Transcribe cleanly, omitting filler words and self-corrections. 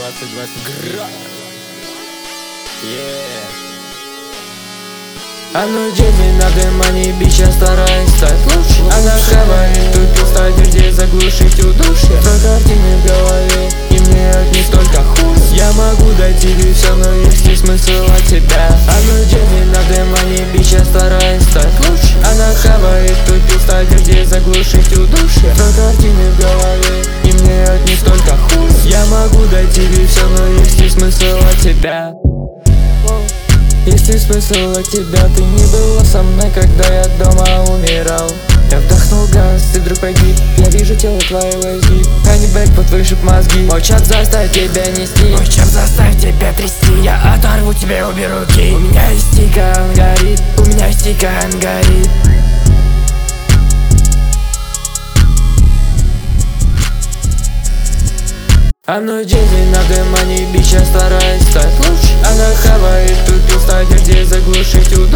2020 Оно деньги на дымане, бича стараясь стать лучше. Она хавает тупик, стадию, где заглушить удушье. Твои картины в голове, и мне от них только хуй. Я могу дать тебе все, но есть ли смысл от тебя? Оно деньги на дымане, бича стараясь стать лучше. Она хавает тупик, стадию, где заглушить удушье. Твои картины в голове, и мне от них только хуй. Я могу дать тебе все, но есть ли смысл от тебя? Есть ли смысл от тебя? Ты не была со мной, когда я дома умирал. Я вдохнул газ, ты вдруг погиб. Я вижу тело твоего изгиб. Ханнибэк подвышит мозги. Мой чат заставит тебя нести. Мой чат заставит тебя трясти. Я оторву тебе обе руки. У меня истика, он горит. У меня истика, он горит. Оно деньги на дымане, бича стараясь стать лучше. Она хавает тупик, стадию, где заглушить удушье.